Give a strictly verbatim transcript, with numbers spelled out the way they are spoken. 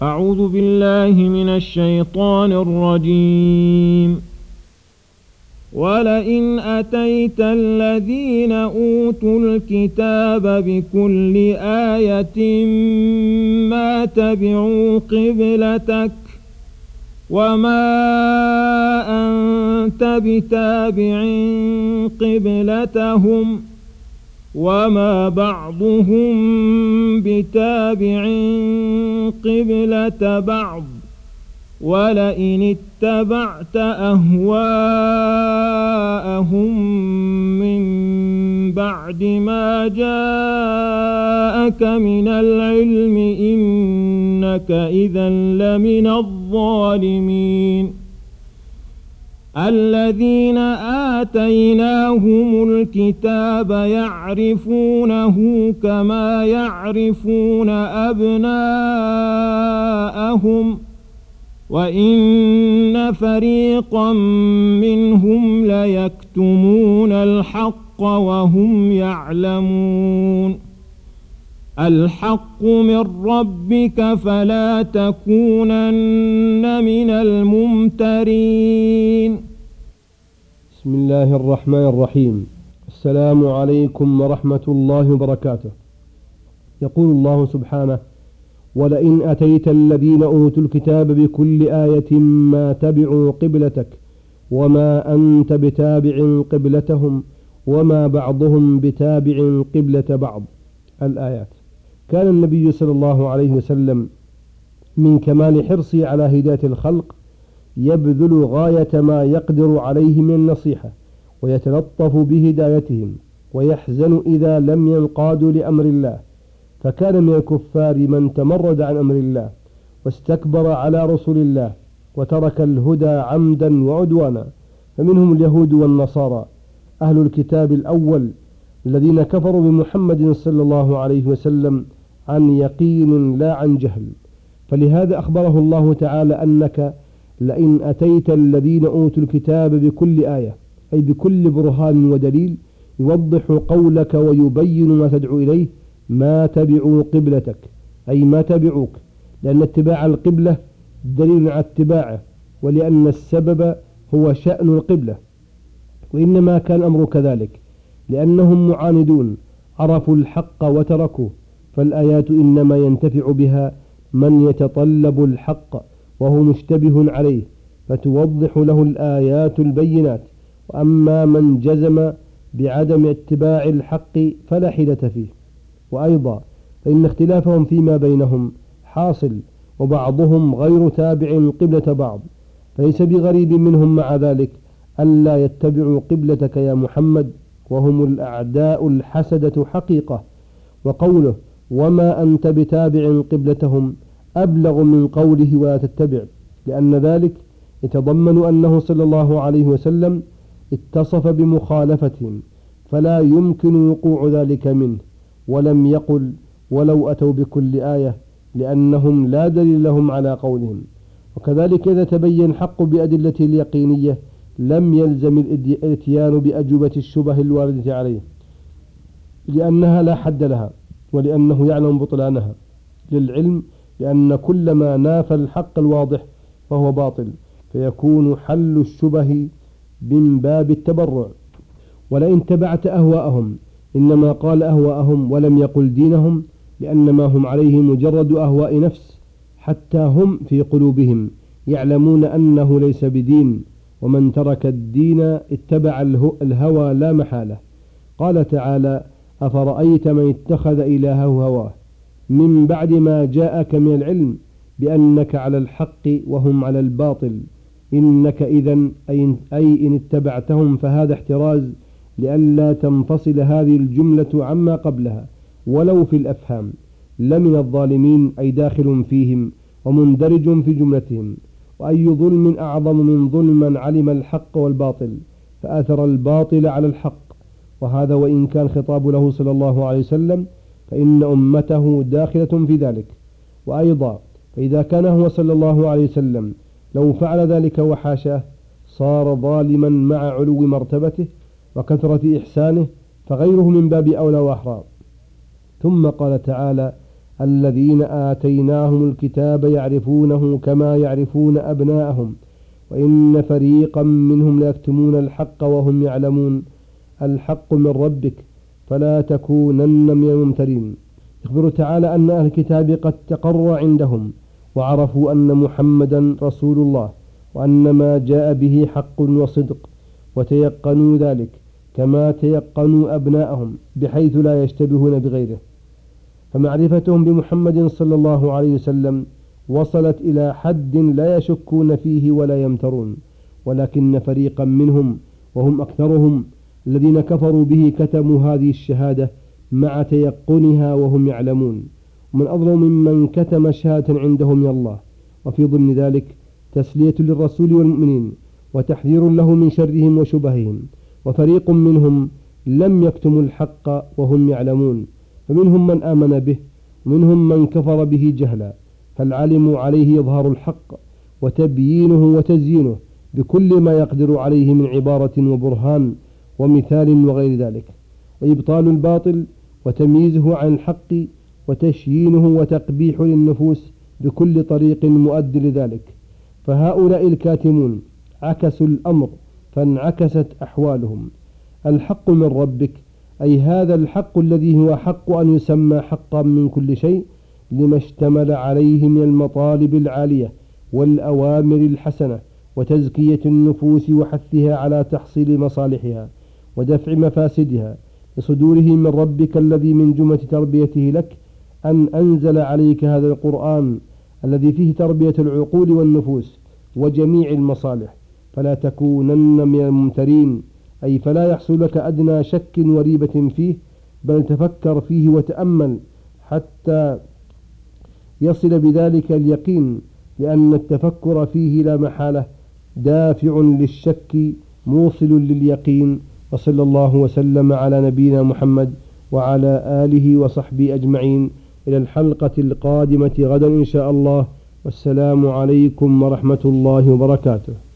أعوذ بالله من الشيطان الرجيم. ولئن أتيت الذين أوتوا الكتاب بكل آية ما تبعوا قبلتك وما أنت بتابع قبلتهم وما بعضهم بتابع قبلة بعض ولئن اتبعت أهواءهم من بعد ما جاءك من العلم إنك إذا لمن الظالمين. الذين آتيناهم الكتاب يعرفونه كما يعرفون أبناءهم وإن فريقا منهم ليكتمون الحق وهم يعلمون. الحق من ربك فلا تكونن من الممترين. بسم الله الرحمن الرحيم. السلام عليكم ورحمة الله وبركاته. يقول الله سبحانه: ولئن أتيت الذين أوتوا الكتاب بكل آية ما تبعوا قبلتك وما أنت بتابع قبلتهم وما بعضهم بتابع قبلة بعض. الآيات. كان النبي صلى الله عليه وسلم من كمال حرصه على هداية الخلق يبذل غاية ما يقدر عليه من النصيحة ويتلطف بهدايتهم ويحزن إذا لم ينقادوا لأمر الله، فكان من الكفار من تمرد عن أمر الله واستكبر على رسول الله وترك الهدى عمدا وعدوانا، فمنهم اليهود والنصارى أهل الكتاب الأول الذين كفروا بمحمد صلى الله عليه وسلم عن يقين لا عن جهل. فلهذا أخبره الله تعالى أنك لئن أتيت الذين أوتوا الكتاب بكل آية، أي بكل برهان ودليل يوضح قولك ويبين ما تدعو إليه، ما تبعوا قبلتك، أي ما تبعوك، لأن اتباع القبلة دليل على اتباعه، ولأن السبب هو شأن القبلة. وإنما كان أمر كذلك لأنهم معاندون عرفوا الحق وتركوه، فالآيات إنما ينتفع بها من يتطلب الحق وهو مشتبه عليه فتوضح له الآيات البينات، وأما من جزم بعدم اتباع الحق فلا حيلة فيه. وأيضا فإن اختلافهم فيما بينهم حاصل، وبعضهم غير تابع قبلة بعض، فليس بغريب منهم مع ذلك ألا يتبعوا قبلتك يا محمد، وهم الأعداء الحسدة حقيقة. وقوله وما أنت بتابع قبلتهم أبلغ من قوله ولا تتبع، لأن ذلك يتضمن أنه صلى الله عليه وسلم اتصف بمخالفتهم فلا يمكن وقوع ذلك منه، ولم يقل ولو أتوا بكل آية لأنهم لا دليل لهم على قولهم. وكذلك إذا تبين الحق بأدلة اليقينية لم يلزم الاتيان بأجوبة الشبه الواردة عليه، لأنها لا حد لها، ولأنه يعلم بطلانها للعلم، لأن كل ما نافى الحق الواضح فهو باطل، فيكون حل الشبه من باب التبرع. ولئن تبعت أهواءهم، إنما قال أهواءهم ولم يقل دينهم، لأن ما هم عليه مجرد أهواء نفس، حتى هم في قلوبهم يعلمون أنه ليس بدين، ومن ترك الدين اتبع الهوى لا محالة. قال تعالى: أفرأيت من اتخذ إلهه هواه من بعد ما جاءك من العلم بأنك على الحق وهم على الباطل إنك إذن أي إن اتبعتهم، فهذا احتراز لئلا تنفصل هذه الجملة عما قبلها ولو في الأفهام. لمن الظالمين أي داخل فيهم ومندرج في جملتهم. وأي ظلم أعظم من ظلم من علم الحق والباطل فأثر الباطل على الحق، وهذا وإن كان خطاب له صلى الله عليه وسلم فإن أمته داخلة في ذلك. وأيضا فإذا كان هو صلى الله عليه وسلم لو فعل ذلك وحاشاه صار ظالما مع علو مرتبته وكثرة إحسانه، فغيره من باب أولى وأحرى. ثم قال تعالى: الذين آتيناهم الكتاب يعرفونه كما يعرفون أبناءهم وإن فريقا منهم ليكتمون الحق وهم يعلمون الحق من ربك فلا تكونن من الممترين. يخبر تعالى أن أهل الكتاب قد تقر عندهم وعرفوا أن محمدا رسول الله وأن ما جاء به حق وصدق، وتيقنوا ذلك كما تيقنوا أبناءهم بحيث لا يشتبهون بغيره. فمعرفتهم بمحمد صلى الله عليه وسلم وصلت إلى حد لا يشكون فيه ولا يمترون، ولكن فريقا منهم وهم أكثرهم الذين كفروا به كتموا هذه الشهادة مع تيقنها وهم يعلمون. ومن أظلم ممن كتم شهادة عندهم من الله. وفي ضمن ذلك تسلية للرسول والمؤمنين وتحذير له من شرهم وشبههم. وفريق منهم لم يكتموا الحق وهم يعلمون، فمنهم من آمن به ومنهم من كفر به جهلا، فالعلم عليه إظهار الحق وتبيينه وتزيينه بكل ما يقدر عليه من عبارة وبرهان ومثال وغير ذلك، وإبطال الباطل وتمييزه عن الحق وتشيينه وتقبيح للنفوس بكل طريق مؤد لذلك. فهؤلاء الكاتمون عكسوا الأمر فانعكست أحوالهم. الحق من ربك أي هذا الحق الذي هو حق أن يسمى حقا من كل شيء لما اشتمل عليه من المطالب العالية والأوامر الحسنة وتزكية النفوس وحثها على تحصيل مصالحها ودفع مفاسدها، لصدوره من ربك الذي من جملة تربيته لك أن أنزل عليك هذا القرآن الذي فيه تربية العقول والنفوس وجميع المصالح. فلا تكونن من الممترين أي فلا يحصل لك أدنى شك وريبة فيه، بل تفكر فيه وتأمل حتى يصل بذلك اليقين، لأن التفكر فيه لا محالة دافع للشك موصل لليقين. وصلى الله وسلم على نبينا محمد وعلى آله وصحبه أجمعين. إلى الحلقة القادمة غدا إن شاء الله، والسلام عليكم ورحمة الله وبركاته.